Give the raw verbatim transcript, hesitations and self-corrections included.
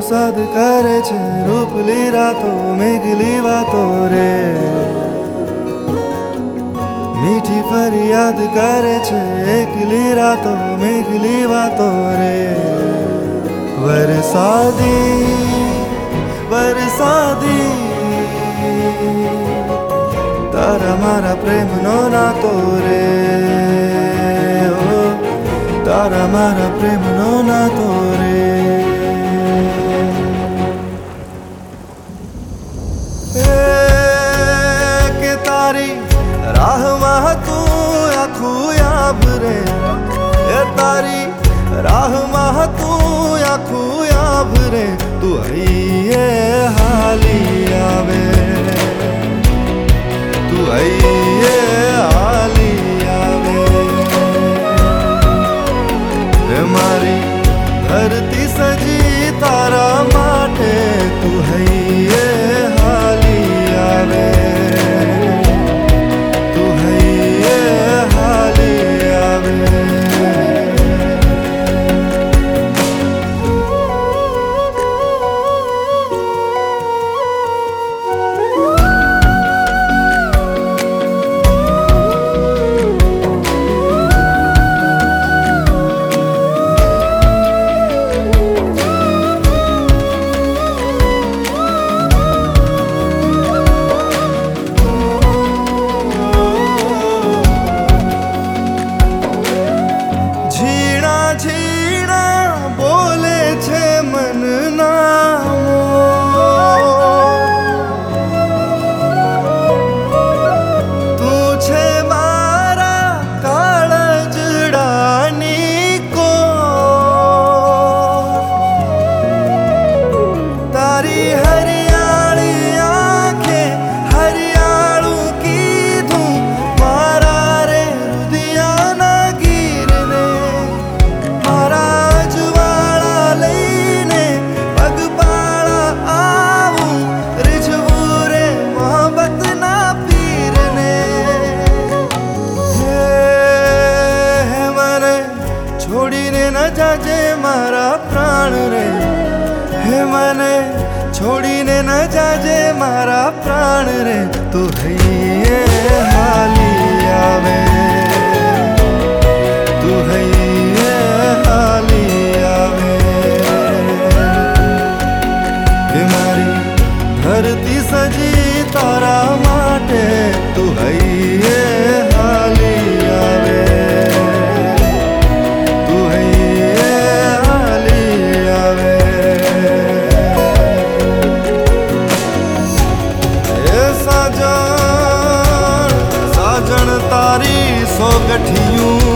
વરસાદ કરે છે રૂપલી રાતો મેઘલી વાતો રે, મીઠી ફરિયાદ કરે છે એકલી રાતો મેઘલી વાતો રે. વરસાદી વરસાદી તારા મારા પ્રેમનો નાતો રે, ઓ તારા મારા પ્રેમનો નાતો રે. કે તારી રાહમાં તું આખું યાબ રે, એ તારી રાહમાં તું આખું યાબ રે. તું હૈયે હાલી આવે, તું હૈયે હાલી આવે. એ મારી ધરતી સજી તારા માટે, તું હૈયે હાલી આવે, તું હૈયે હાલી આવે. છોડીને ન જાજે મારા પ્રાણ રે, હે મને છોડીને ન જાજે મારા પ્રાણ રે. તું હૈયે હાલી આવે, તું હૈયે હાલી આવે. હે મારી ધરતી સજી તારા માટે, તું હૈયે હાલી આવે. તારી સોગઠિયું